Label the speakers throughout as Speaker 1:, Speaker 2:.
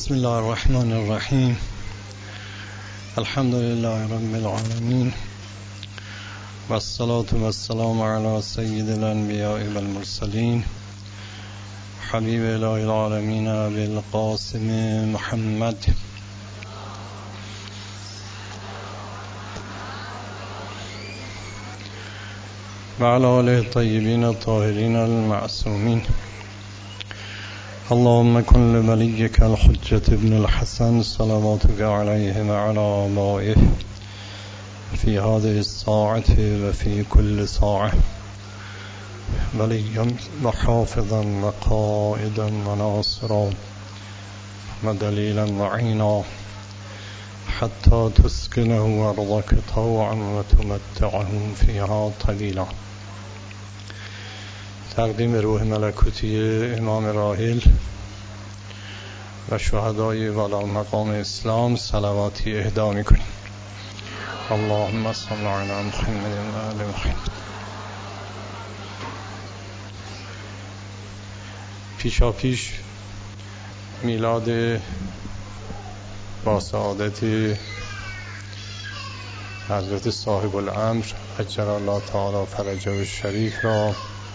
Speaker 1: بسم الله الرحمن الرحیم. الحمد لله رب العالمین و الصلاة و السلام علی سید الانبیاء و المرسلین حبیب اله العالمین ابی القاسم محمد و علی آله الطیبین الطاهرین المعصومین. اللهم كن لوليك الحجة ابن الحسن صلواتك عليه وعلى آبائه في هذه الساعة وفي كل ساعة وليا وحافظا وقائدا وناصرا ودليلا وعينا حتى تسكنه أرضك طوعا وتمتعه فيها طويلا. تقدیم روح ملکوتی امام راحل و شهدای والا مقام اسلام صلواتی اهدا میکنیم. اللهم صل علی محمد و آل محمد. پیشاپیش میلاد با سعادت حضرت صاحب الامر عجل الله تعالی فرجه الشریف را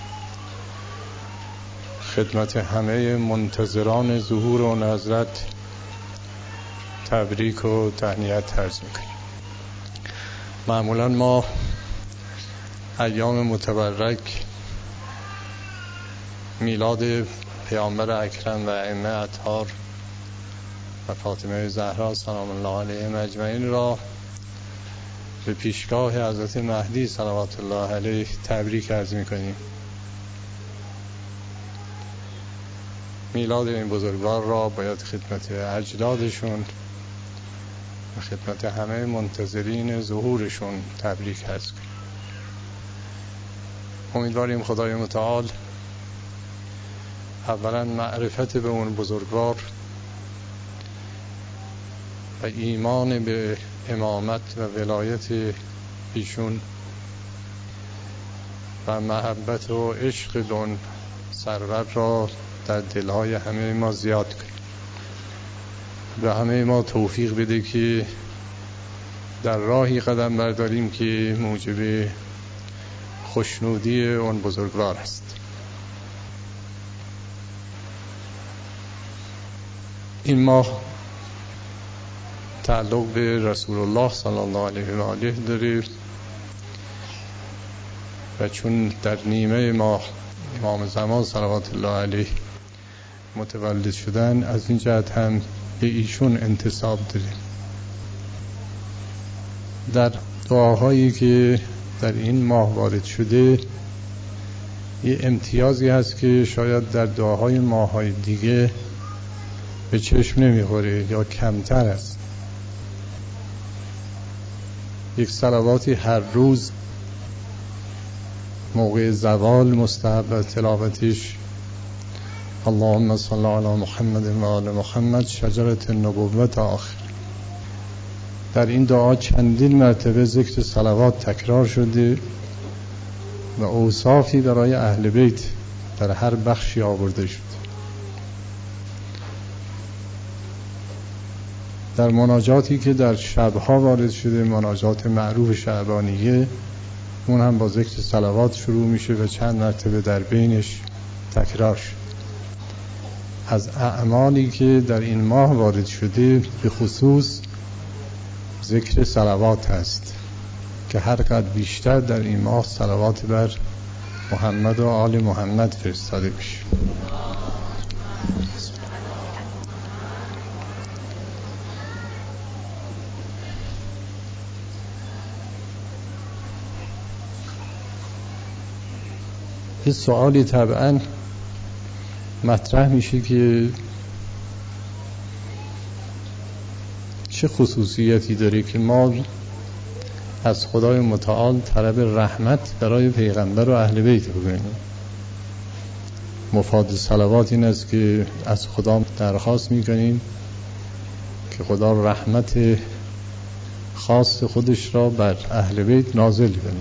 Speaker 1: خدمت همه منتظران ظهور اون حضرت تبریک و تهنیت عرض میکنیم. معمولا ما ایام متبرک میلاد پیامبر اکرم و ائمه اطهار و فاطمه زهرا سلام الله علیهم اجمعین را به پیشگاه حضرت مهدی صلوات الله علیه تبریک عرض میکنیم. میلاد این بزرگوار را باید خدمت اجدادشون و خدمت همه منتظرین ظهورشون تبریک عرض کنیم. امیدواریم خدای متعال اولا معرفت به اون بزرگوار و ایمان به امامت و ولایت ایشون و محبت و عشق به اون سرور را در دلهای همه ما زیاد کنیم. به همه ما توفیق بده که در راهی قدم برداریم که موجب خوشنودی اون بزرگوار است. این ماه تعلق به رسول الله صلی الله علیه و آله داره و چون در نیمه ماه امام زمان صلوات الله علیه متولد شدن، از این جهت هم به ایشون انتساب داریم. در دعاهایی که در این ماه وارد شده یه امتیازی هست که شاید در دعاهای ماه‌های دیگه به چشم نمیخوره یا کمتر است. یک صلواتی هر روز موقع زوال مستحب تلاوتش اللهم صل علی محمد و آل محمد شجرة النبوة آخر. در این دعا چندین مرتبه ذکر صلوات تکرار شده و اوصافی برای اهل بیت در هر بخشی آورده شده. در مناجاتی که در شبها وارد شده، مناجات معروف شعبانیه، اون هم با ذکر صلوات شروع میشه و چند مرتبه در بینش تکرار شد. از اعمالی که در این ماه وارد شده به خصوص ذکر صلوات هست که هر قدر بیشتر در این ماه صلوات بر محمد و آل محمد فرستاده بشه. یه سوالی طبعا مطرح میشه که چه خصوصیتی داره که ما از خدای متعال طلب رحمت برای پیغمبر و اهل بیت بکنیم. مفاد صلوات این است که از خدا درخواست میکنیم که خدا رحمت خاص خودش را بر اهل بیت نازل کنه.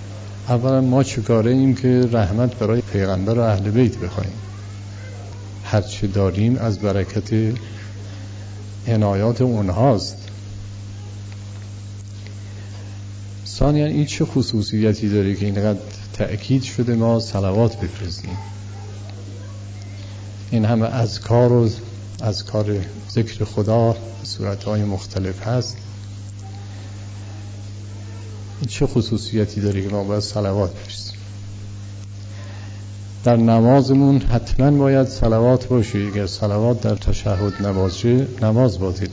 Speaker 1: اولا ما چه کاره ایم که رحمت برای پیغمبر و اهل بیت بخوایم؟ هرچه داریم از برکت عنایات اونهاست. ثانیاً این چه خصوصیتی داره که اینقدر تأکید شده ما صلوات بفرستیم؟ این همه اذکار ذکر خدا به صورتهای مختلف هست، این چه خصوصیتی داره که ما باید صلوات بفرستیم؟ در نمازمون حتما باید صلوات باشه. اگر صلوات در تشهد نباشه نماز باطله.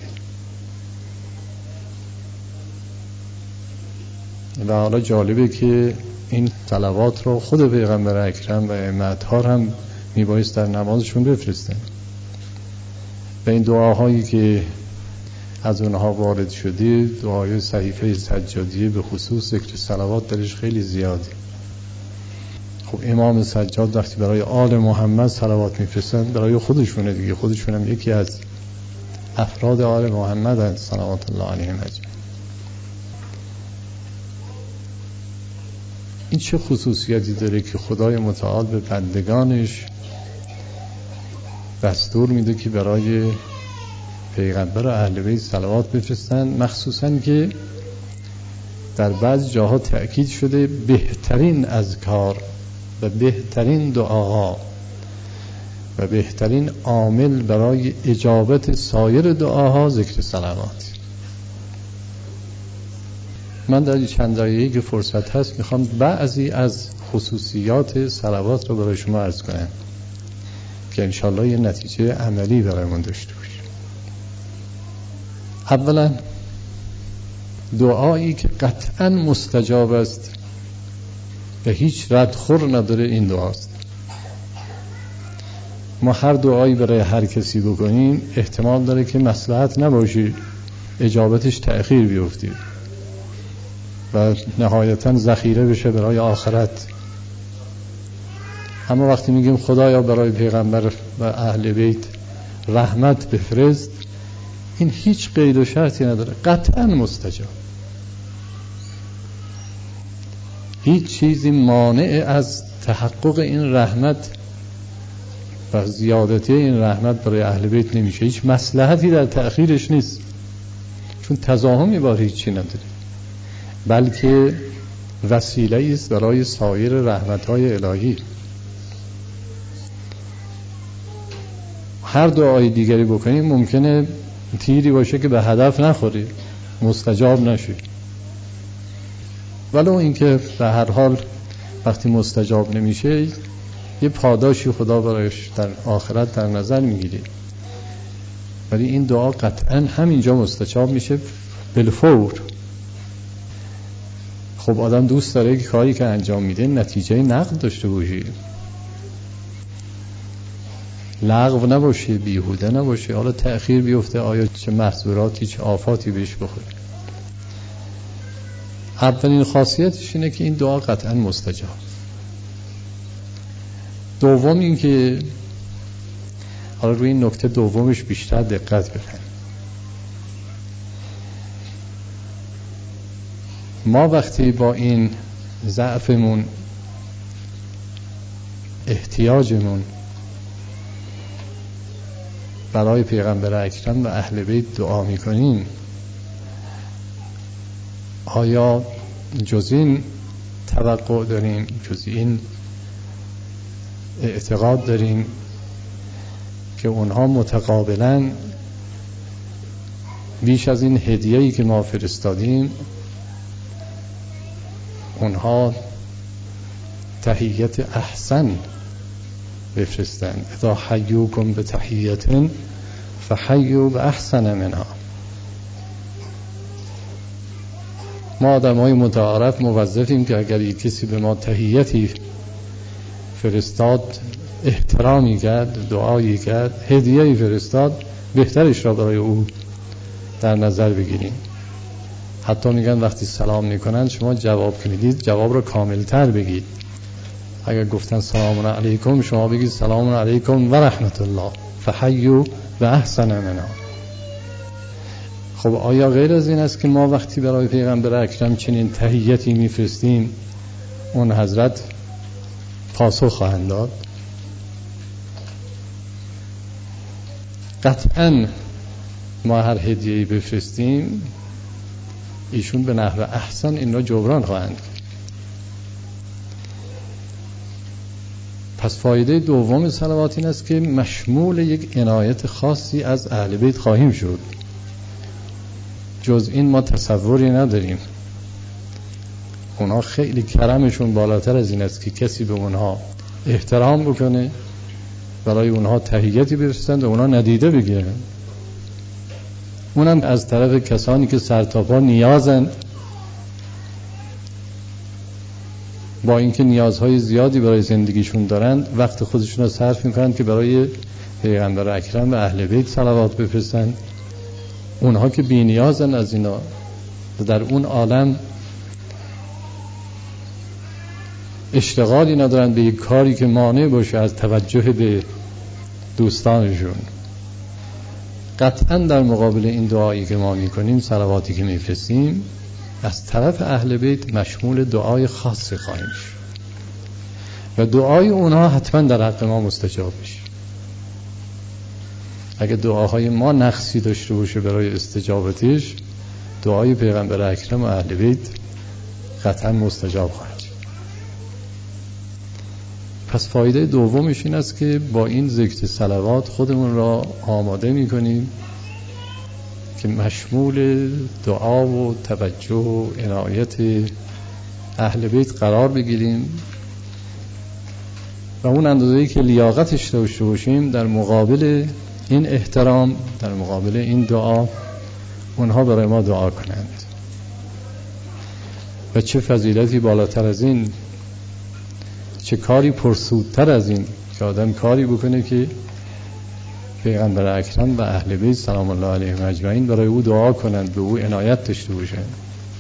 Speaker 1: و حالا جالبه که این صلوات رو خود پیغمبر اکرم و ائمه‌ها هم میبایست در نمازشون بفرستن. و این دعاهایی که از اونها وارد شده، دعای صحیفه سجادیه به خصوص ذکر صلوات درش خیلی زیاده. خب امام سجاد وقتی برای آل محمد صلوات میفرستن برای خودشونه دیگه، خودشون هم یکی از افراد آل محمد هست صلوات الله علیهم اجمعین. این چه خصوصیتی داره که خدای متعال به بندگانش دستور میده که برای پیغمبر و اهل بیت صلوات بفرستن، مخصوصا که در بعض جاها تأکید شده بهترین اذکار و بهترین دعاها و بهترین عامل برای اجابت سایر دعاها ذکر صلوات. من در چند دقیقه‌ای که فرصت هست میخوام بعضی از خصوصیات صلوات رو برای شما عرض کنم که انشالله یه نتیجه عملی برایمون داشته باشه. اولا دعایی که قطعا مستجاب است و هیچ ردخور نداره این دعاست. ما هر دعایی برای هر کسی بکنیم احتمال داره که مصلحت نباشه، اجابتش تأخیر بیفته و نهایتاً ذخیره بشه برای آخرت. اما وقتی میگیم خدایا برای پیغمبر و اهل بیت رحمت بفرست، این هیچ قید و شرطی نداره، قطعاً مستجاب. هیچ چیزی مانع از تحقق این رحمت و زیادتی این رحمت برای اهل بیت نمیشه. هیچ مصلحتی در تأخیرش نیست، چون تزاحمی با هیچی نداره، بلکه وسیله است برای سایر رحمت‌های الهی. هر دعای دیگری بکنیم ممکنه تیری باشه که به هدف نخوره، مستجاب نشه، ولو اینکه به هر حال وقتی مستجاب نمیشه یه پاداشی خدا برایش در آخرت در نظر میگیره، ولی این دعا قطعا همینجا مستجاب میشه بالفور. خب آدم دوست داره که کاری که انجام میده نتیجه نقد داشته باشه، لغو نباشه، بیهوده نباشه. حالا تأخیر بیفته آیا چه محظوراتی چه آفاتی بهش بخوره. اولین خاصیتش اینه که این دعا قطعا مستجاب. دوم این که حالا روی این نکته دومش بیشتر دقت بکنیم. ما وقتی با این ضعفمون، احتیاجمون برای پیغمبر اکرم و اهل بیت دعا میکنیم، آیا جز این توقع داریم، جز این اعتقاد داریم که اونها متقابلا بیش از این هدیه‌ای که ما فرستادیم اونها تحیت احسن بفرستند؟ اذا حیوکم به تحیت فحیوا باحسن منها. ما آدمای متعارف موظفیم که اگر یک کسی به ما تحیتی فرستاد، احترامی کرد، دعایی کرد، هدیه‌ای فرستاد، بهترش را برای او در نظر بگیریم. حتی میگن وقتی سلام میکنن شما جواب که میدید جواب رو کاملتر بگید. اگر گفتن سلام علیکم شما بگید سلام علیکم و رحمت الله فحیوا باحسن منها. خب آیا غیر از این است که ما وقتی برای پیغمبر اکرم چنین تحیتی میفرستیم اون حضرت پاسخ خواهند داد؟ قطعاً ما هر هدیه‌ای بفرستیم ایشون به نحو احسن این را جبران خواهند کرد. پس فایده دوم صلوات این است که مشمول یک عنایت خاصی از اهل بیت خواهیم شد. جز این ما تصوری نداریم. اونها خیلی کرمشون بالاتر از این است که کسی به اونها احترام بکنه، برای اونها تحیتی بفرستند و اونها ندیده بگیرن. اونم از طرف کسانی که سرتاپا نیازند، با اینکه نیازهای زیادی برای زندگیشون دارند وقت خودشون رو صرف میکنند که برای پیغمبر اکرم و اهل بیت صلوات بفرستند. اونها که بی نیازن از اینا و در اون عالم اشتغالی ندارن به یک کاری که مانع باشه از توجه به دوستانشون. قطعا در مقابل این دعایی که ما میکنیم، صلواتی که میفرستیم، از طرف اهل بیت مشمول دعای خاصی خواهیم شد و دعای اونها حتما در حق ما مستجاب بشه. اگه دعاهای ما نقصی داشته باشه برای استجابتش، دعای پیغمبر اکرم و اهل بیت قطعا مستجاب خواهد شد. پس فایده دومش این است که با این ذکر صلوات خودمون را آماده میکنیم که مشمول دعا و توجه و عنایت اهل بیت قرار بگیریم و اون اندازه‌ای که لیاقتش داشته باشیم در مقابل این احترام، در مقابل این دعا، اونها برای ما دعا کنند. و چه فضیلتی بالاتر از این، چه کاری پرسودتر از این که آدم کاری بکنه که پیغمبر اکرم و اهل بیت سلام الله علیهم اجمعین برای او دعا کنند، به او عنایت داشته باشند.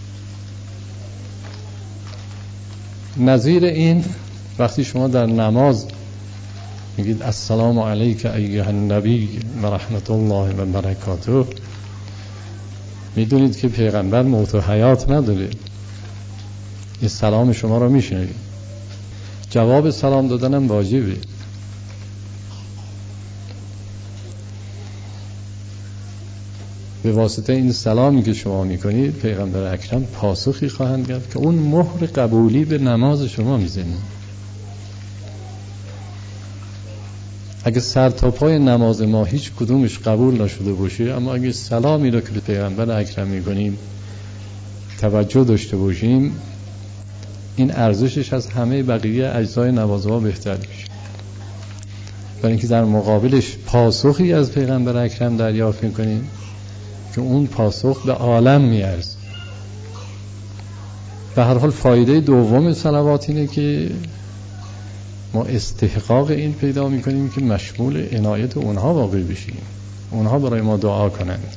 Speaker 1: نظیر این وقتی شما در نماز میگید السلام علیک ایها النبی و رحمت الله و برکاته، میدونید که پیغمبر موت و حیات نداره. این سلام شما رو میشنوید. جواب سلام دادنم واجبه. به واسطه این سلامی که شما میکنید پیغمبر اکرم پاسخی خواهند کرد که اون مهر قبولی به نماز شما میزنید. اگه سر تا پای نماز ما هیچ کدومش قبول نشده باشه، اما اگه سلامی رو که به پیغمبر اکرم میکنیم توجه داشته باشیم، این ارزشش از همه بقیه اجزای نماز ما بهتر میشه. برای اینکه در مقابلش پاسخی از پیغمبر اکرم دریافت میکنیم که اون پاسخ به عالم میارزه. به هر حال فایده دوم صلوات اینه که ما استحقاق این پیدا میکنیم که مشمول عنایت اونها واقع بشیم، اونها برای ما دعا کنند.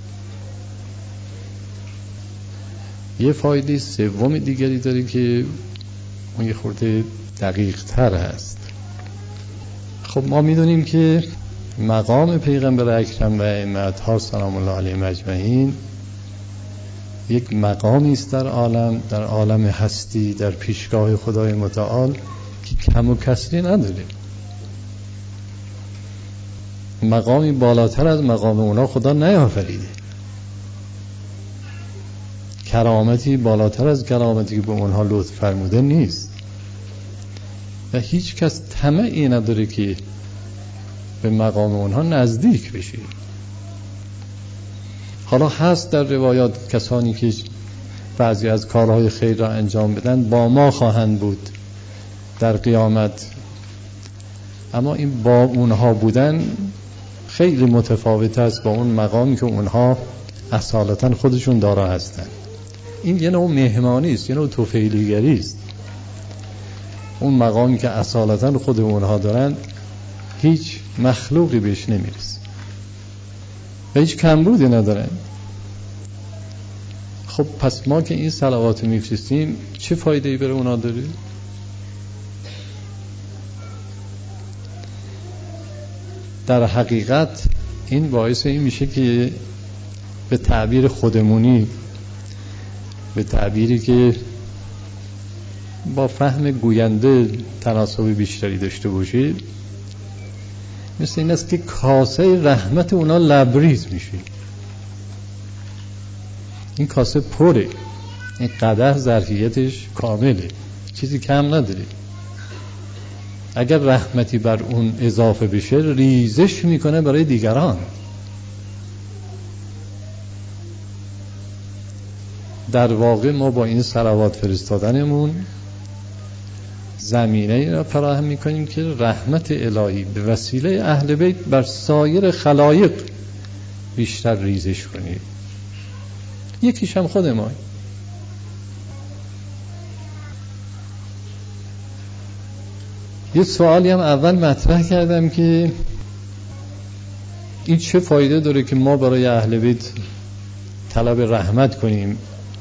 Speaker 1: یه فایده سوم دیگری داره که اون یه خورده دقیق تر هست. خب ما میدونیم که مقام پیغمبر اکرم و ائمه‌ها سلام الله علیهم اجمعین یک مقامی است در عالم هستی، در پیشگاه خدای متعال که کم و کسری نداره. مقامی بالاتر از مقام اونا خدا نیافریده، کرامتی بالاتر از کرامتی که به اونها لطف فرموده نیست و هیچ کس طمعی نداره که به مقام اونها نزدیک بشه. حالا هست در روایات کسانی که بعضی از کارهای خیر را انجام بدن با ما خواهند بود در قیامت، اما این با اونها بودن خیلی متفاوت است با اون مقامی که اونها اصالتا خودشون دارا هستند. این یه نوع مهمانی است، یه نوع طفیلیگری است. اون مقامی که اصالتا خود اونها دارن هیچ مخلوقی بهش نمیرسه و هیچ کمبودی ندارن. خب پس ما که این صلوات میفرستیم چه فایده‌ای برای اونا داره؟ در حقیقت این باعث این میشه که به تعبیر خودمونی، به تعبیری که با فهم گوینده تناسب بیشتری داشته باشه، مثل این است که کاسه رحمت اونا لبریز میشه. این کاسه پره، این قدح ظرفیتش کامله، چیزی کم نداره. اگر رحمتی بر اون اضافه بشه ریزش میکنه برای دیگران. در واقع ما با این صلوات فرستادنمون زمینه را فراهم میکنیم که رحمت الهی به وسیله اهل بیت بر سایر خلایق بیشتر ریزش کنیم. یکیش هم خود ما. یه سوالی هم اول مطرح کردم که این چه فایده داره که ما برای اهل بیت طلب رحمت کنیم؟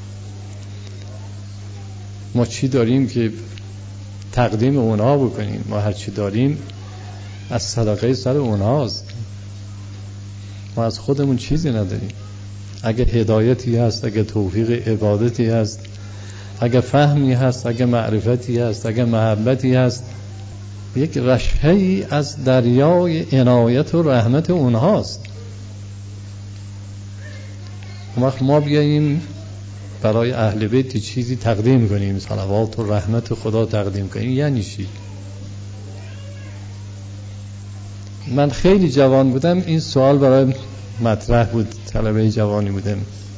Speaker 1: ما چی داریم که تقدیم اونها بکنیم؟ ما هر چی داریم از صدقه سر اونهاست، ما از خودمون چیزی نداریم. اگه هدایتی هست، اگه توفیق عبادتی هست، اگه فهمی هست، اگه معرفتی هست، اگه محبتی هست، یک رشحه‌ای از دریای عنایت و رحمت اونهاست. اون وقت ما بیاییم برای اهل بیت چیزی تقدیم کنیم، صلوات و رحمت خدا تقدیم کنیم، یعنی چی؟ من خیلی جوان بودم این سوال برای مطرح بود، طلبه جوانی بودم.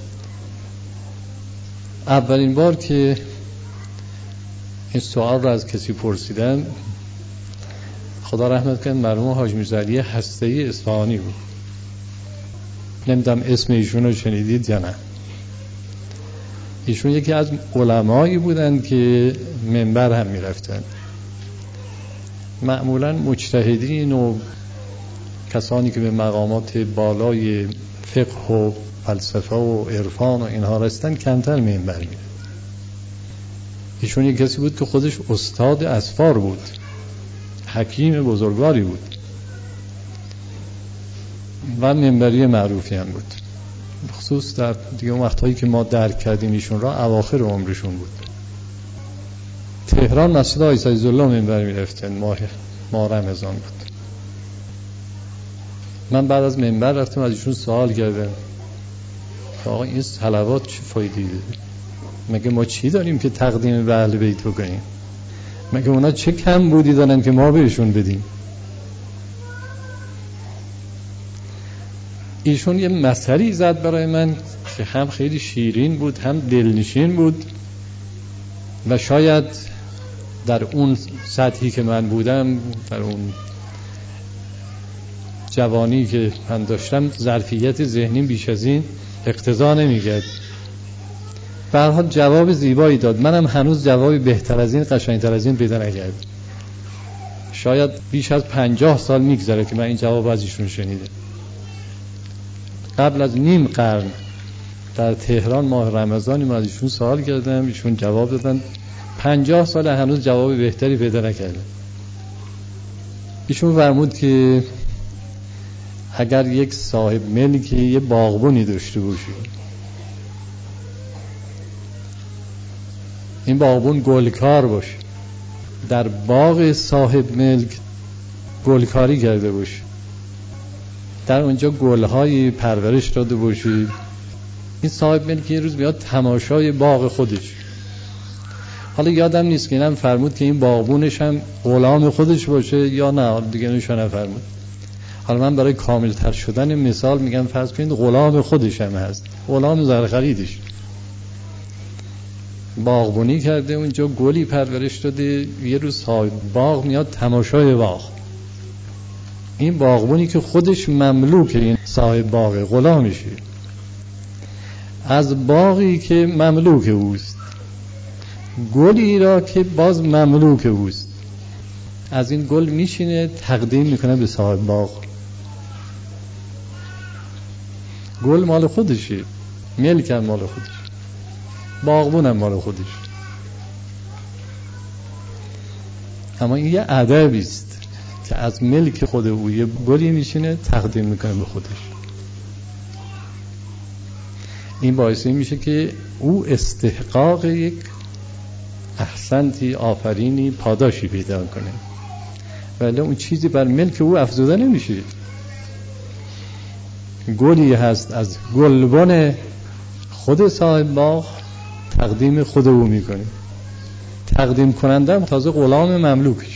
Speaker 1: اولین بار که این سوال رو از کسی پرسیدم، خدا رحمت کنه، مرحوم حاج میرزا علی هسته‌ای اصفهانی بود. نمیدونم اسم ایشون رو شنیدید یا نه. ایشون یکی از علمایی بودن که منبر هم میرفتن. معمولا مجتهدین و کسانی که به مقامات بالای فقه و فلسفه و عرفان و اینها رسیدن کمتر منبر میرن. ایشون یک کسی بود که خودش استاد اسفار بود، حکیم بزرگواری بود و منبری معروفی هم بود. خصوص در دیگه وقتایی که ما درک کردیم ایشون را اواخر عمرشون بود. تهران مسجد عیسی الله منبر میرفتن، ماه رمضان بود. من بعد از منبر رفتم از ایشون سوال کردم آقا این صلوات چه فایده‌ای داره؟ مگه ما چی داریم که تقدیم به اهل بیت بکنیم؟ مگه اونا چه کم بودی دارن که ما بهشون بدیم؟ ایشون یه مثلی زد برای من که هم خیلی شیرین بود هم دلنشین بود و شاید در اون سطحی که من بودم، در اون جوانی که من داشتم، ظرفیت ذهنی بیش از این اقتضا نمی‌کرد. به هر حال جواب زیبایی داد. منم هنوز جوابی بهتر از این، قشنگتر از این پیدا نکردم. شاید بیش از 50 سال میگذره که من این جواب از ایشون شنیدم. قبل از نیم قرن در تهران ماه رمضانی من از ایشون سوال کردم، ایشون جواب دادن. 50 سال هنوز جواب بهتری پیدا نکردم. ایشون فرمود که اگر یک صاحب ملکی یه باغبونی داشته باشه، این باغبون گلکار باشه، در باغ صاحب ملک گلکاری کرده باشه، در اونجا گل‌های پرورش داده باشه، این صاحب ملک یه روز میاد تماشای باغ خودش. حالا یادم نیست که اینم فرمود که این باغبونش هم غلام خودش باشه یا نه، دیگه نشون نفرمود. حالا من برای کاملتر شدن مثال میگم فرض کنید غلام خودش هم هست، غلام زرخریدش، باغبونی کرده، اونجا گلی پرورش داده، یه روز صاحب باغ میاد تماشای باغ. این باغبونی که خودش مملوک این صاحب باغ، غلامشه، از باغی که مملوک اوست، گلی را که باز مملوک اوست، از این گل میشینه تقدیم میکنه به صاحب باغ. گل مال خودشه، ملک هم مال خودش، باغبون هم مال خودش. اما این یه ادبی است که از ملک خود او یه گلی میشینه تقدیم میکنه به خودش. این باعث میشه که او استحقاق یک احسنتی، آفرینی، پاداشی پیدا کنه ولی اون چیزی بر ملک او افزوده نمیشه. گلی هست از گلبن خود صاحب باغ تقدیم خود او میکنه، تقدیم کننده هم تازه غلام مملوکش.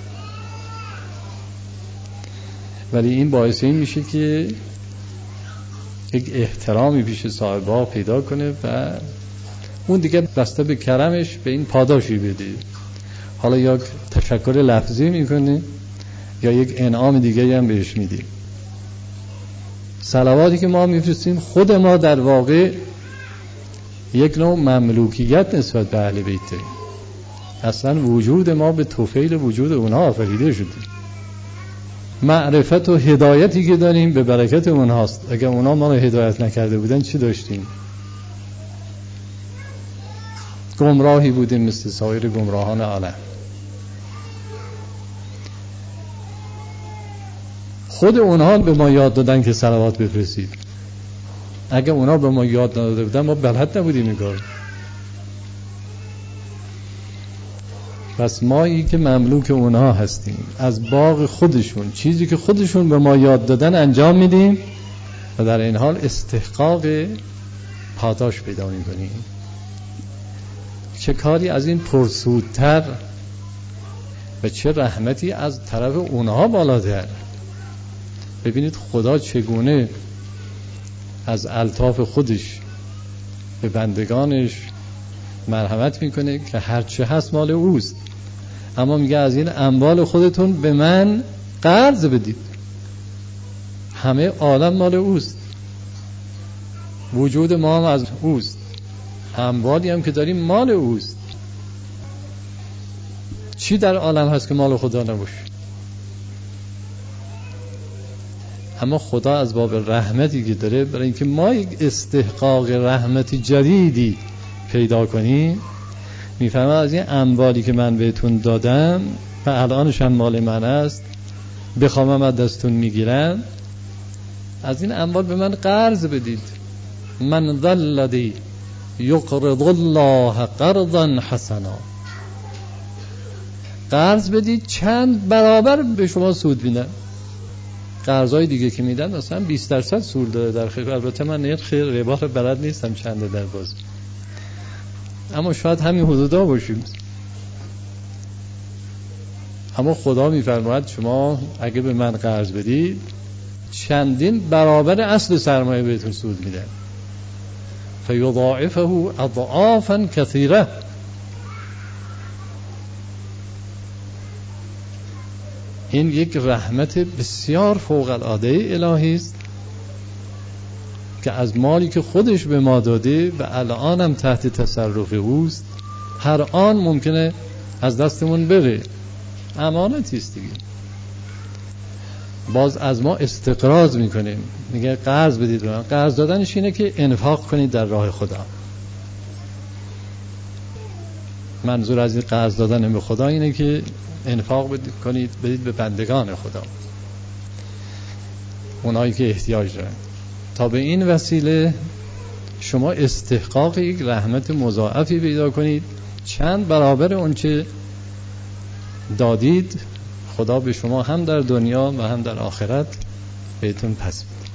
Speaker 1: ولی این باعث این میشه که یک احترامی پیش صاحب باغ پیدا کنه و اون دیگه بسته به کرمش به این پاداشی بده. حالا یا تشکر لفظی میکنه یا یک انعام دیگه هم بهش میده. صلواتی که ما میفرستیم خود ما در واقع یک نوع مملوکیت نسبت به اهل بیت داریم. اصلا وجود ما به طفیل وجود اونها آفریده شده. معرفت و هدایتی که داریم به برکت اونهاست. اگر اونها ما رو هدایت نکرده بودن چی داشتیم؟ گمراهی بودیم مثل سایر گمراهان عالم. خود اونها به ما یاد دادن که صلوات بفرستید. اگر اونها به ما یاد نداده بودن ما بلد نبودیم این کار. پس مایی که مملوک اونها هستیم، از باغ خودشون چیزی که خودشون به ما یاد دادن انجام میدیم و در این حال استحقاق پاداش پیدا میکنیم. چه کاری از این پرسودتر و چه رحمتی از طرف اونها بالاتر. ببینید خدا چگونه از الطاف خودش به بندگانش مرحمت میکنه که هرچه هست مال اوست، اما میگه از این اموال خودتون به من قرض بدید. همه عالم مال اوست، وجود ما هم از اوست، اموالی هم که داریم مال اوست. چی در عالم هست که مال خدا نباشه؟ اما خدا از باب رحمتی که داره برای اینکه ما یک استحقاق رحمت جدیدی پیدا کنیم میفهمه از این اموالی که من بهتون دادم و الانش هم مال من است، بخوامم از دستون میگیرم، از این اموال به من قرض بدید. من ذا الذی یقرض الله قرضا حسنا. قرض بدید چند برابر به شما سود میدن. قرضای دیگه که میدن مثلا 20% سود داره در خیر. البته من نرخ ربا رو بلد نیستم چنده در باز، اما شاید همین حدودا باشیم. اما خدا میفرماید شما اگه به من قرض بدید چندین برابر اصل سرمایه بهتون سود میدن. فیضاعفه اضعافا کثیره. این یک رحمت بسیار فوق العاده الهی است که از مالی که خودش به ما داده و الان هم تحت تصرف اوست هر آن ممکنه از دستمون بره. امانتی است دیگه. باز از ما استقراض میکنه، میگه قرض بدید به من. قرض دادنش اینه که انفاق کنید در راه خدا. منظور از این قرض دادن به خدا اینه که انفاق بدید به بندگان خدا، اونایی که احتیاج دارن، تا به این وسیله شما استحقاق یک رحمت مضاعفی پیدا کنید. چند برابر اون چه دادید خدا به شما هم در دنیا و هم در آخرت بهتون پس بده.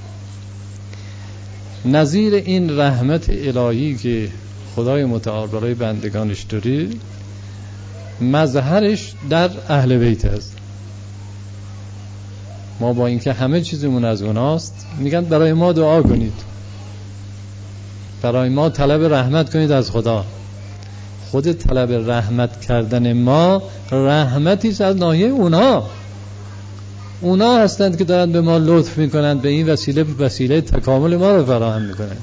Speaker 1: نظیر این رحمت الهی که خدای متعال برای بندگانش داره مظهرش در اهل بیت است. ما با اینکه همه چیزمون از اوناست میگن برای ما دعا کنید، برای ما طلب رحمت کنید از خدا. خود طلب رحمت کردن ما رحمتی است از ناحیه اونا هستند که دارند به ما لطف میکنند، به این وسیله تکامل ما رو فراهم میکنند.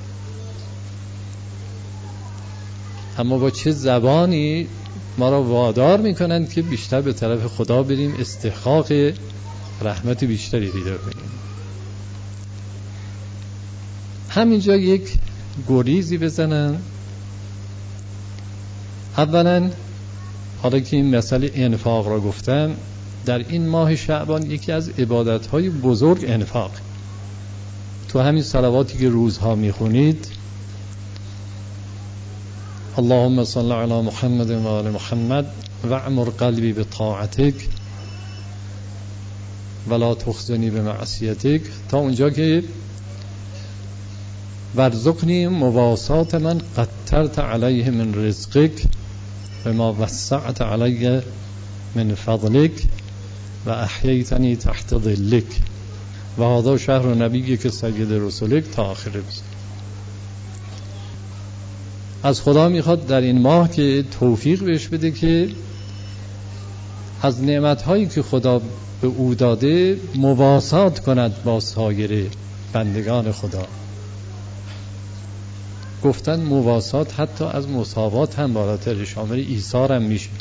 Speaker 1: اما با چه زبانی ما را وادار میکنند که بیشتر به طرف خدا بریم، استحقاق رحمت بیشتری پیدا کنیم. همینجا یک گریزی بزنم. اولا حالا که این مسئله انفاق را گفتم، در این ماه شعبان یکی از عبادت‌های بزرگ انفاق. تو همین صلواتی که روزها میخونید اللهم صل علی محمد و آل محمد واعمر قلبی بطاعتک ولا تخزنی به معصیتک، تا اونجا که ورزقنی مواسات من قطرت علیه من رزقک و ما وسعت علیه من فضلک و احییتنی تحت ظلک و هذا شهر نبی که سید رسولک تا آخر بزن. از خدا میخواد در این ماه که توفیق بهش بده که از نعمتهایی که خدا به او داده مواسات کند با سایر بندگان خدا. گفتن مواسات حتی از مساوات هم بالاتر، شامل ایثار هم میشه.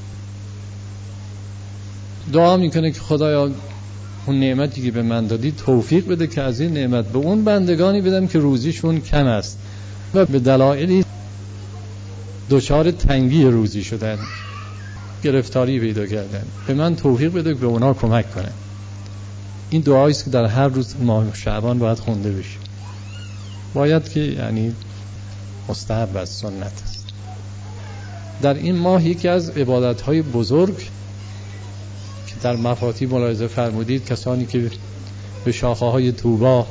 Speaker 1: دعا میکنه که خدایا اون نعمتی که به من دادی توفیق بده که از این نعمت به اون بندگانی بدم که روزیشون کم است و به دلایلی دچار تنگی روزی شدن، گرفتاری پیدا کردن، به من توفیق بده که به اونا کمک کنم. این دعایی است که در هر روز ماه شعبان باید خونده بشه. باید که یعنی مستحب است، سنت است. در این ماه یکی از عبادت‌های بزرگ که در مفاتیح ملاحظه فرمودید، کسانی که به شاخه‌های طوبا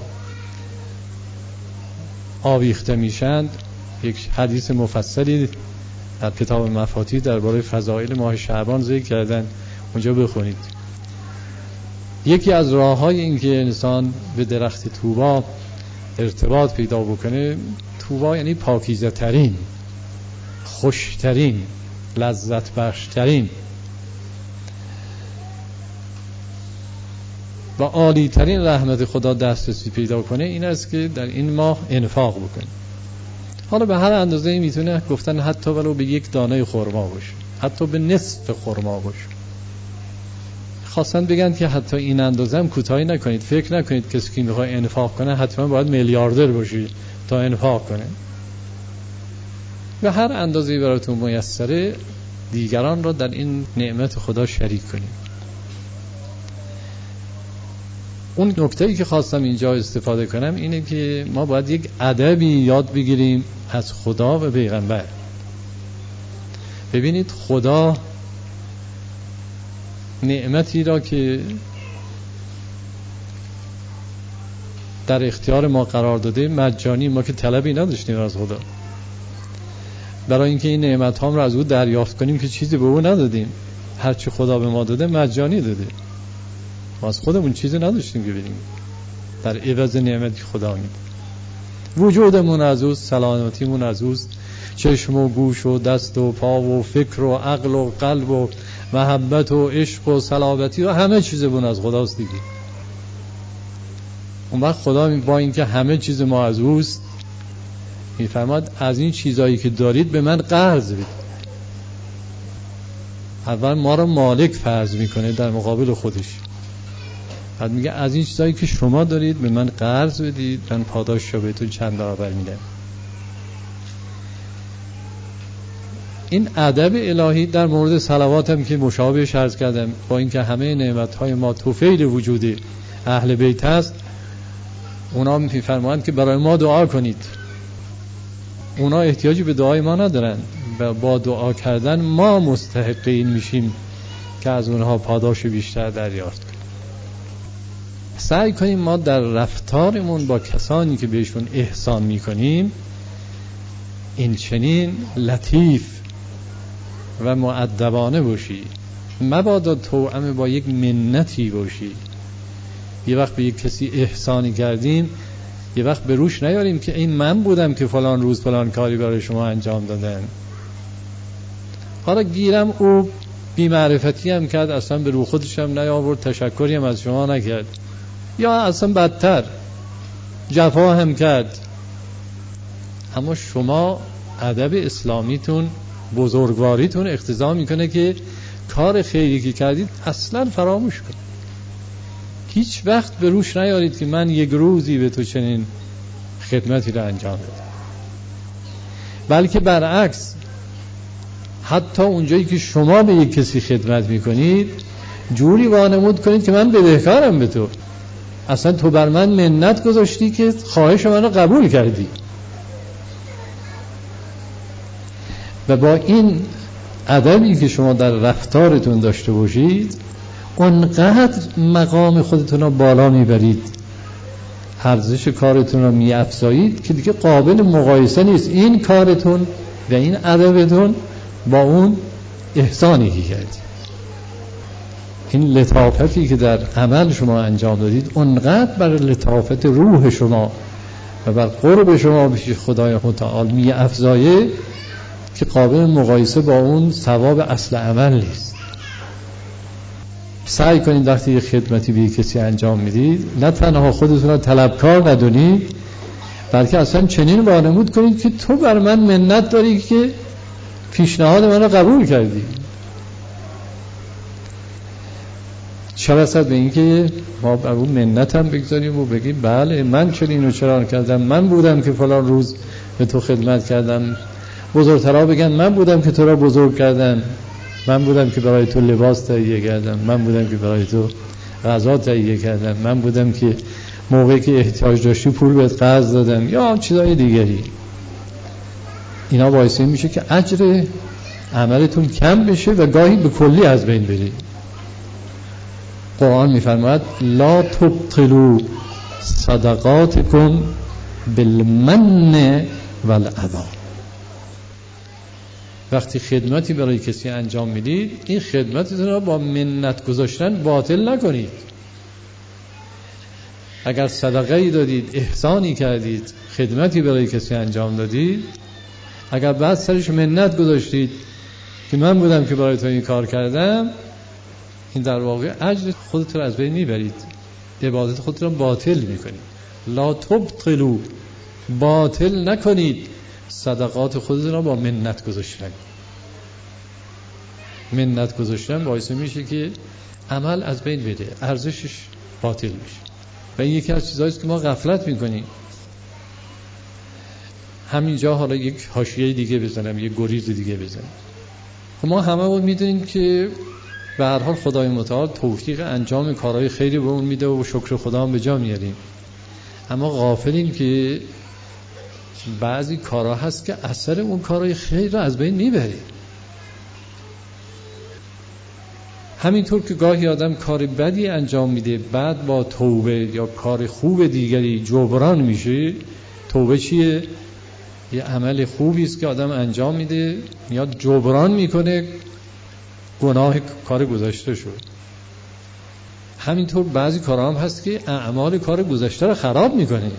Speaker 1: آویخته میشند، یک حدیث مفصلی در کتاب مفاتیح درباره فضائل ماه شعبان ذکر کردن، اونجا بخونید. یکی از راه‌های این که انسان به درخت طوبا ارتباط پیدا بکنه، طوبا یعنی پاکیزه ترین، خوشترین، لذت بخشترین و عالی ترین رحمت خدا دسترسی پیدا کنه، این است که در این ماه انفاق بکنه. حالا به هر اندازه‌ای میتونه، گفتن حتی ولو به یک دانه خرما باشه، حتی به نصف خرما باشه. خواستن بگن که حتی این اندازه هم کوتاهی نکنید. فکر نکنید کسی که میخواد انفاق کنه حتما باید میلیاردر باشه تا انفاق کنه. به هر اندازه‌ای براتون میسره دیگران را در این نعمت خدا شریک کنید. اون نکته‌ای که خواستم اینجا استفاده کنم اینه که ما باید یک ادبی یاد بگیریم از خدا و پیغمبر. ببینید خدا نعمتی را که در اختیار ما قرار داده مجانی، ما که طلبی نداشتیم از خدا. برای اینکه این نعمت هم را از او دریافت کنیم که چیزی به او ندادیم، هرچی خدا به ما داده مجانی داده، ما از خودمون چیزی نداشتیم که بدیم در عوض نعمتی خدا میده. وجودمون از اوست، سلامتیمون از اوست، چشم و گوش و دست و پا و فکر و عقل و قلب و محبت و عشق و صلابتی و همه چیزمون از خداست دیگه. اون وقت خدا با اینکه همه چیز ما از اوست میفرماد از این چیزایی که دارید به من قرض بدید. اول ما رو مالک فرض میکنه در مقابل خودش، بعد میگه از این چیزایی که شما دارید به من قرض بدید، من پاداش رو بهتون چند برابر میدم. این ادب الهی در مورد صلوات هم که مشابهش عرض کردم، با اینکه همه نعمت‌های ما طفیل وجود اهل بیت است، اونا میفرمایند که برای ما دعا کنید. اونا احتیاجی به دعای ما ندارن و با دعا کردن ما مستحق این میشیم که از اونها پاداش بیشتر دریافت کنیم. سعی کنیم ما در رفتارمون با کسانی که بهشون احسان میکنیم این چنین لطیف و مؤدبانه باشی، مبادا توأم با یک منتی باشی. یه وقت به یک کسی احسانی کردیم، یه وقت به روش نیاریم که این من بودم که فلان روز فلان کاری برای شما انجام دادن. حالا گیرم او بی‌معرفتی هم کرد، اصلا به رو خودش هم نیاورد، تشکری هم از شما نکرد، یا اصلا بدتر جفا هم کرد، اما شما ادب اسلامیتون، بزرگواریتون اقتضا میکنه که کار خیری که کردید اصلا فراموش کنید. هیچ وقت به روش نیارید که من یک روزی به تو چنین خدمتی رو انجام دادم، بلکه برعکس، حتی اونجایی که شما به یک کسی خدمت میکنید جوری وانمود کنید که من بدهکارم به تو، اصلا تو بر من منت گذاشتی که خواهش منو قبول کردی. و با این ادبی که شما در رفتارتون داشته باشید،
Speaker 2: اونقدر مقام خودتون رو بالا میبرید، ارزش کارتون رو میافزایید که دیگه قابل مقایسه نیست این کارتون و این ادبتون با اون احسانی که کردید. این لطافتی که در عمل شما انجام دادید اونقدر بر لطافت روح شما و بر قرب شما پیش خدای متعال میافزایه که قابل مقایسه با اون ثواب اصل عمل نیست. سعی کنید وقتی یه خدمتی به کسی انجام میدید نه تنها خودتون رو طلبکار ندونید، بلکه اصلا چنین وانمود کنید که تو بر من منت داری که پیشنهاد من رو قبول کردی. چه رسد به این که ما بر اون منت هم بگذاریم و بگیم بله من چرا اینو چرا کردم، من بودم که فلان روز به تو خدمت کردم. بزرگترها بگن من بودم که تو را بزرگ کردم، من بودم که برای تو لباس تهیه کردم، من بودم که برای تو غذا تهیه کردم، من بودم که موقعی که احتیاج داشتی پول بهت قرض دادم یا چیزای دیگری. اینا باعث میشه که اجر عملتون کم بشه و گاهی به کلی از بین بره. قرآن میفرماید لا تبطلوا صدقاتکم بالمن والعذا. وقتی خدمتی برای کسی انجام میدید این خدمتتون رو با منت گذاشتن باطل نکنید. اگر صدقه‌ای دادید، احسانی کردید، خدمتی برای کسی انجام دادید، اگر بعد سرش منت گذاشتید که من بودم که برای تو این کار کردم، این در واقع اجر خودتون از بین میبرید، عبادت خودتون باطل میکنید. لا تبطلوا، باطل نکنید صدقات خودتون رو با منت گذاشتن. منت گذاشتن باعث میشه که عمل از بین بره، ارزشش باطل میشه. و این یکی از چیزهایی است که ما غفلت میکنیم. همینجا حالا یک حاشیه دیگه بزنم، یک گریز دیگه بزنم. ما همه میدونیم که به هر حال خدای متعال توفیق انجام کارهای خیری به اون میده و شکر خدا هم به جا میاریم، اما غافلیم که بعضی کارها هست که اثر اون کارهای خیر رو از بین میبره. همینطور که گاهی آدم کار بدی انجام میده بعد با توبه یا کار خوب دیگری جبران میشه. توبه چیه؟ یه عمل خوبی است که آدم انجام میده میاد جبران میکنه گناه کار گذشته شد. همینطور بعضی کارها هم هست که اعمال کار گذشته رو خراب میکنه.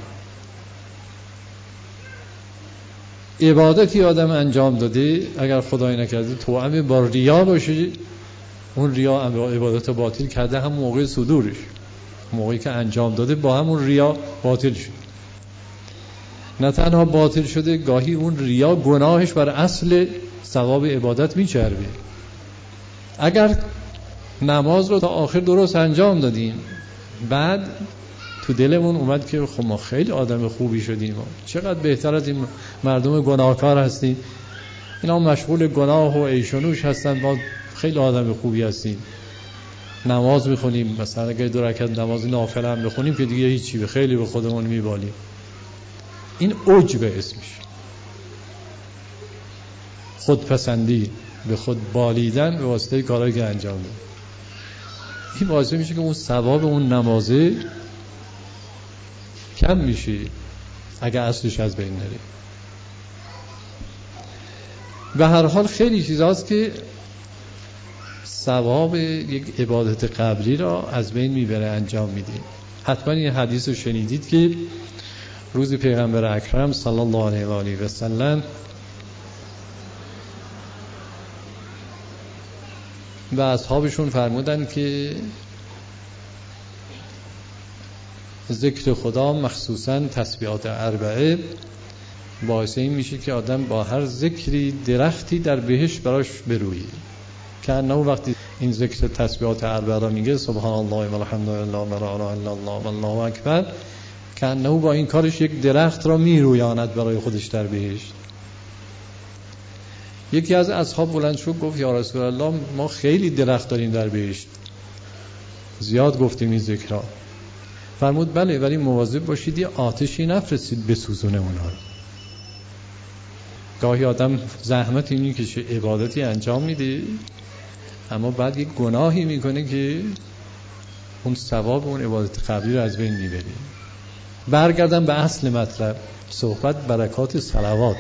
Speaker 2: عبادتی آدم انجام داده اگر خدای نکرده توأم با ریا باشه، اون ریا عبادت باطل کرده هم موقع صدورش، موقعی که انجام داده با همون ریا باطل شد. نه تنها باطل شده، گاهی اون ریا گناهش بر اصل ثواب عبادت میچربه. اگر نماز رو تا آخر درست انجام دادیم بعد تو دلمون اومد که خب ما خیلی آدم خوبی شدیم، چقدر بهتر از این مردم گناهکار هستیم، اینا مشغول گناه و عیش هستن، ما خیلی آدم خوبی هستیم، نماز میخونیم، مثلا اگه 2 رکعت نماز نافله هم بخونیم که دیگه هیچی، به خیلی به خودمون میبالیم. این عجب اسمش، خودپسندی، به خود بالیدن به واسطه کارهایی که انجام دادیم. این باعث میشه که اون ثواب اون نمازه کم میشه اگه اصلش از بین نره. به هر حال خیلی چیزاست که ثواب یک عبادت قبلی را از بین میبره انجام میدیم. حتما این حدیث رو شنیدید که روز پیغمبر اکرم صلی الله علیه و آله و سلم و اصحابشون فرمودن که ذکر خدا مخصوصا تسبیحات 4 باعث این میشه که آدم با هر ذکری درختی در بهشت براش برویه. که انه وقتی این ذکر تسبیحات 4 را میگه سبحان الله و الحمد لله و لا اله الا الله و الله اکبر، که انه با این کارش یک درخت را میرویاند برای خودش در بهشت. یکی از اصحاب بلند شد گفت یا رسول الله ما خیلی درخت داریم در بهشت، زیاد گفتیم این ذکرها. فرمود بله، ولی مواظب باشید یه آتشی نفرستید بسوزونه اونها. گاهی آدم زحمت اینی که عبادتی انجام میده اما بعد یک گناهی میکنه که اون ثواب اون عبادت قبلی رو از بین میبری. برگردم به اصل مطلب، صحبت برکات صلوات.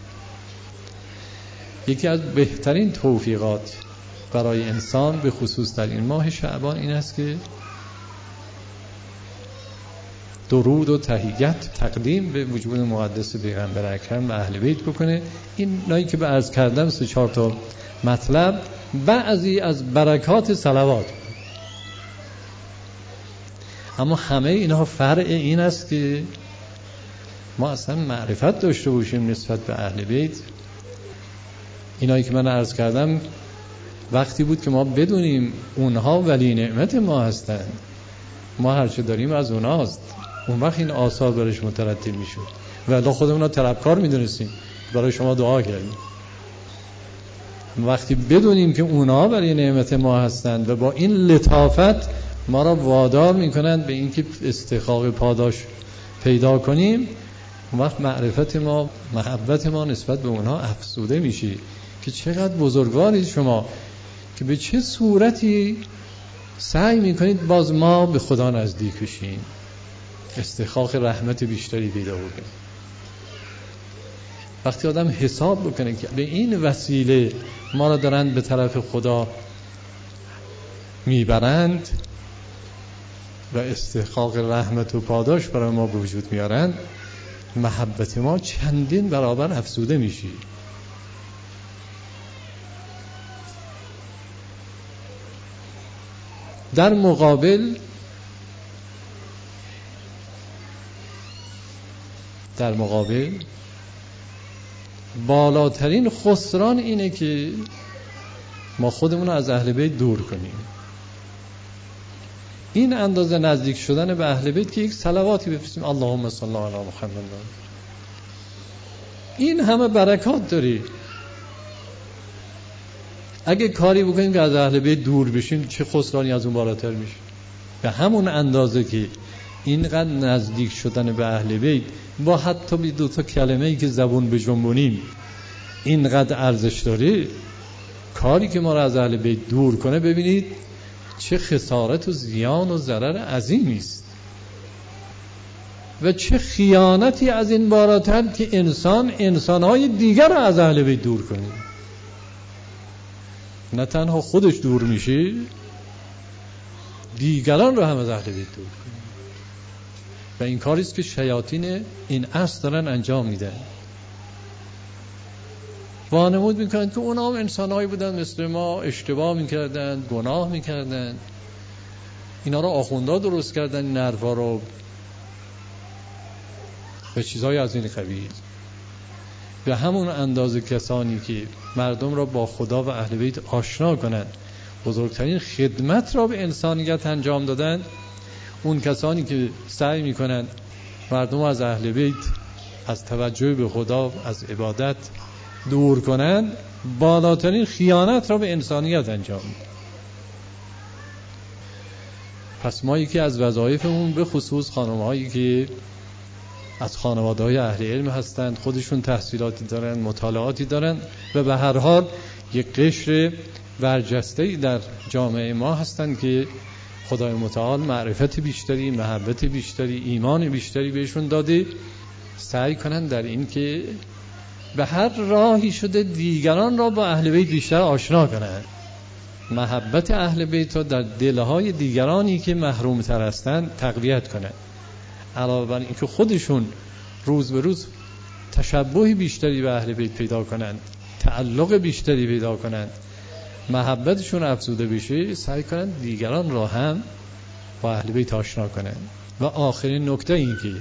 Speaker 2: یکی از بهترین توفیقات برای انسان به خصوص در این ماه شعبان این است که درود و تحیت تقدیم به وجود مقدس پیغمبر اکرم و اهل بیت بکنه. این نایی که به عرض کردم 3-4 تا مطلب بعضی از برکات صلوات. اما همه اینها فرع این است که ما اصلا معرفت داشته باشیم نسبت به اهل بیت. اینایی که من عرض کردم وقتی بود که ما بدونیم اونها ولی نعمت ما هستند، ما هرچه داریم از اوناست، اون وقت این آثار برش مترتب میشه. ولی خودمون رو طلبکار میدونستیم، برای شما دعا کردیم. وقتی بدونیم که اونها ولی نعمت ما هستند و با این لطافت ما را وادار میکنند به اینکه استحقاق پاداش پیدا کنیم، اون وقت معرفت ما، محبت ما نسبت به اونها افزوده میشه که چقدر بزرگوارید شما که به چه صورتی سعی میکنید باز ما به خدا نزدیک بشیم، استحقاق رحمت بیشتری پیدا بکنیم. وقتی آدم حساب بکنه که به این وسیله ما را دارند به طرف خدا میبرند و استحقاق رحمت و پاداش برای ما به وجود میارند، محبت ما چندین برابر افزوده میشه. در مقابل بالاترین خسران اینه که ما خودمون رو از اهل بیت دور کنیم. این اندازه نزدیک شدن به اهل بیت که یک صلواتی بفرستیم اللهم صل علی محمد، این همه برکات داری. اگه کاری بکنیم که از اهل بیت دور بشیم چه خسرانی از اون بالاتر میشه؟ به همون اندازه که اینقدر نزدیک شدن به اهل بیت با حتی بی 2 تا کلمه‌ای که زبون بجنبونیم اینقدر ارزش داره، کاری که ما را از اهل بیت دور کنه ببینید چه خسارت و زیان و ضرر عظیمی است و چه خیانتی از این بالاتر که انسانهای دیگر را از اهل بیت دور کنه. نه تنها خودش دور میشه، دیگران رو هم از اهل بیت دور کنه. و این کاری است که شیاطین این عصر دارن انجام میدن. وانمود میکنن که اونا هم انسانهایی بودن مثل ما، اشتباه میکردن، گناه میکردن، اینا رو آخوندا درست کردن، این حرفا رو، به چیزهای از این قبیل. به همون اندازه کسانی که مردم را با خدا و اهل بیت آشنا کنند، بزرگترین خدمت را به انسانیت انجام دادن، اون کسانی که سعی میکنند مردم از اهل بیت از توجه به خدا، از عبادت دور کنند، بالاترین خیانت را به انسانیت انجام میدن. پس ما یکی از وظایفمون به خصوص خانم‌هایی که از خانواده‌های اهل علم هستند، خودشون تحصیلاتی دارن، مطالعاتی دارن و به هر حال یک قشر برجسته‌ای در جامعه ما هستند که خدای متعال معرفت بیشتری، محبت بیشتری، ایمان بیشتری بهشون داده، سعی کنن در این که به هر راهی شده دیگران را با اهل بیت بیشتر آشنا کنند، محبت اهل بیت را در دلهای دیگرانی که محروم تر هستند تقویت کنند. علاوه بر اینکه خودشون روز به روز تشبه بیشتری به اهل بیت پیدا کنند، تعلق بیشتری پیدا کنند، محبتشون افزوده بشه، سعی کنند دیگران را هم با اهل بیت آشنا کنند. و آخرین نکته این که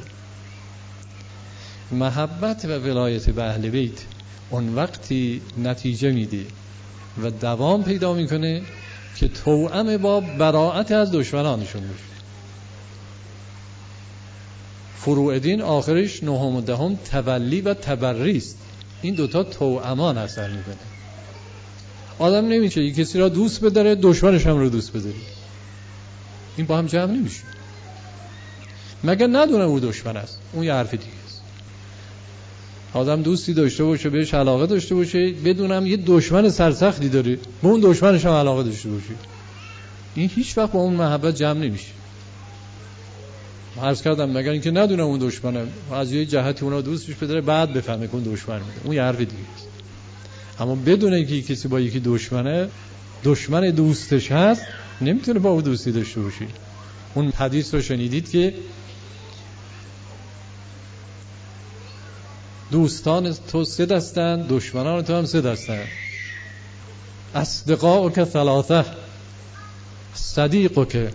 Speaker 2: محبت و ولایت به اهل بیت اون وقتی نتیجه میده و دوام پیدا میکنه که توأم با براءت از دشمنانشون میشه. فروع دین آخرش 9 و 10 تولی و تبری است. این دوتا توأمان اثر میکنه. آدم نمیشه یک کسی را دوست بداره دشمنش هم رو دوست بداره، این با هم جمع نمیشه. مگر ندونه او دشمن است، اون یه حرف دیگه است. آدم دوستی داشته باشه، بهش علاقه داشته باشه، بدونم یه دشمن سرسختی داره، به اون دشمنش هم علاقه داشته باشه، این هیچ وقت با اون محبت جمع نمیشه. عرض کردم مگر اینکه ندونه اون دشمنه، از یه جهتی اونا دوستش بداره بعد بفهمه که اون دشمن میده، اون یه حرف دیگه است. اما بدونه که کسی با یکی دشمنه، دشمن دوستش هست، نمیتونه با اون دوستی داشته باشه. اون حدیث رو شنیدید که دوستان تو 3 دستن، دشمنان تو هم 3 دستن. اصدقاءک ثلاثه، صدیقک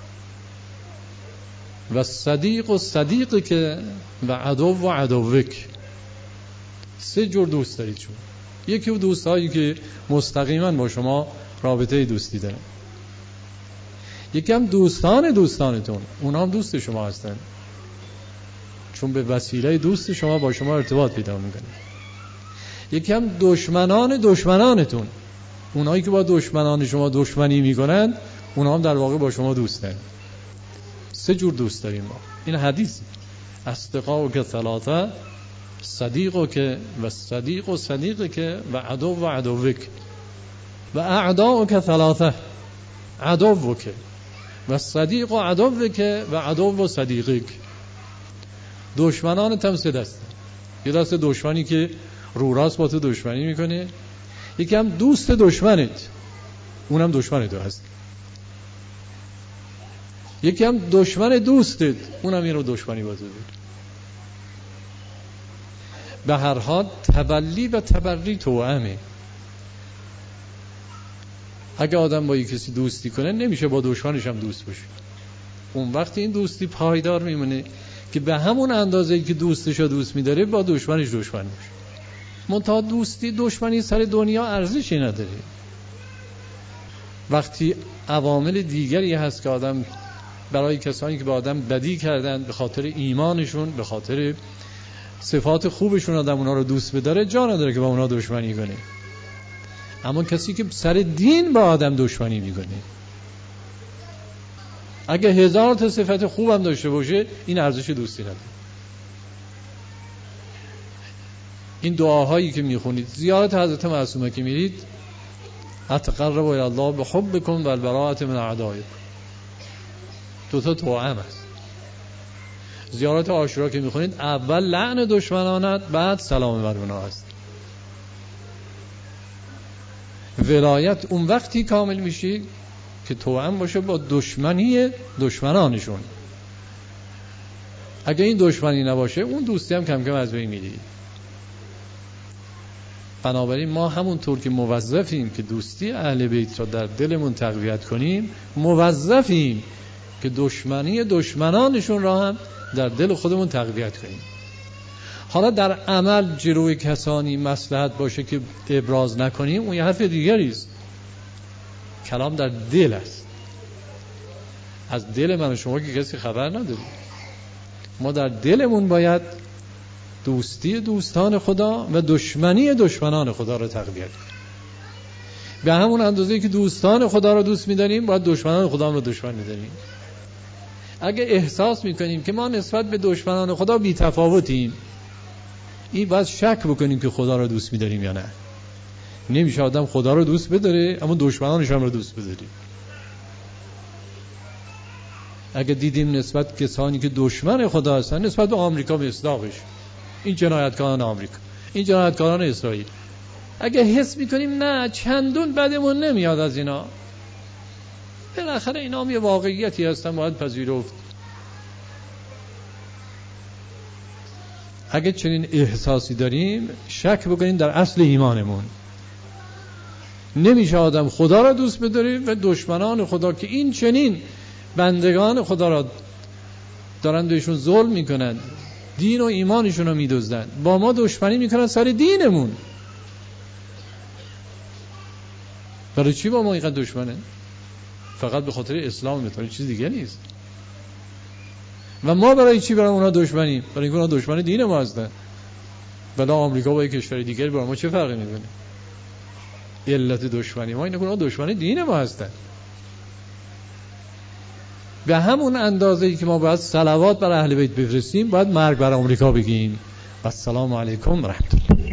Speaker 2: و صدیق صدیقک و عدو عدوک. 3 جور دوست دارید شما. یکی اون دوستایی که مستقیما با شما رابطه دوستی دارن. یکی هم دوستانتون، اونا هم دوست شما هستن، چون به وسیله دوست شما با شما ارتباط پیدا میکنه. یکی هم دشمنانتون، اونایی که با دشمنان شما دشمنی میکنن، اونا هم در واقع با شما دوستن. 3 جور دوست داریم ما. این حدیث اصدقاءک ثلاثه، صدیقک و صدیق صدیقک و عدو عدوک و اعداءک ثلاثه، عدوک و صدیق عدوک و عدو صدیقک. دشمنانت هم 3 دسته. یه دست دشمنی که رو راست با تو دشمنی میکنه، یکی هم دوست دشمنت، اونم دشمن تو هست، یکی هم دشمن دوستت، اونم یه رو دشمنی با تو داره. به هر حال تبلی و تبری توأمه. اگه آدم با یک کسی دوستی کنه نمیشه با دشمنش هم دوست باشه. اون وقت این دوستی پایدار میمونه که به همون اندازه‌ای که دوستش رو دوست می‌داره با دشمنش دشمن باشه. منتها دوستی دشمنی سر دنیا ارزشی نداره. وقتی عوامل دیگری هست که آدم برای کسانی که به آدم بدی کردن به خاطر ایمانشون، به خاطر صفات خوبشون آدم اونا رو دوست بداره، جا نداره که با اونا دشمنی کنه. اما کسی که سر دین با آدم دشمنی میکنه، اگه 1000 تا صفت خوبم داشته باشه، این ارزش دوستی نداره. این دعاهایی که میخونید، زیارت حضرت معصومه که میرید، اتقرب الی الله بحبکم و البراءة من اعدائکم، 2 تا توأم است. زیارت عاشورا که میخونید، اول لعن دشمنانت، بعد سلام بر اونها است. ولایت اون وقتی کامل میشه که توأم باشه با دشمنی دشمنانشون. اگه این دشمنی نباشه، اون دوستی هم کم کم از بین میره. بنابراین ما همونطور که موظفیم که دوستی اهل بیت را در دلمون تقویت کنیم، موظفیم که دشمنی دشمنانشون را هم در دل خودمون تقویت کنیم. حالا در عمل جلوی کسانی مصلحت باشه که ابراز نکنیم، اون یه حرف دیگری است. کلام در دل است. از دل من و شما که کسی خبر نداره. ما در دلمون باید دوستی دوستان خدا و دشمنی دشمنان خدا را تقویت کنیم. به همون اندازه‌ای که دوستان خدا را دوست می‌داریم، باید دشمنان خدا را دشمن می‌داریم. اگه احساس می‌کنیم که ما نسبت به دشمنان خدا بی‌تفاوتیم، این باید شک بکنیم که خدا را دوست می‌داریم یا نه. نمیشه آدم خدا را دوست بداره اما دشمنانش هم را دوست بداره. اگه دیدیم نسبت کسانی که دشمن خدا هستن، نسبت به آمریکا مصداقش، این جنایتکاران آمریکا، این جنایتکاران اسرائیل، اگه حس میکنیم نه چندون بدمون نمیاد از اینا، بالاخره اینا هم یه واقعیتی هستن، باید پذیرفت. اگه چنین احساسی داریم، شک بکنیم در اصل ایمانمون. نمیشه آدم خدا را دوست بداره و دشمنان خدا که این چنین بندگان خدا را دارن بهشون ظلم میکنن، دین و ایمانشون رو میدزدن، با ما دشمنی میکنن سر دینمون. برای چی با ما اینقدر دشمنه؟ فقط به خاطر اسلام میتونه، چیز دیگه نیست. و ما برای چی برای اونا دشمنیم؟ برای اینکه اونا دشمن دین ما هستن. بلا آمریکا با یک کشور دیگری برای ما چه فرقی میکنه؟ علت دشمنی ما اینه که اونا دشمن دین ما هستن. به همون اندازه‌ای که ما باید صلوات بر اهل بیت بفرستیم، باید مرگ بر آمریکا بگیم. و السلام علیکم و رحمت الله.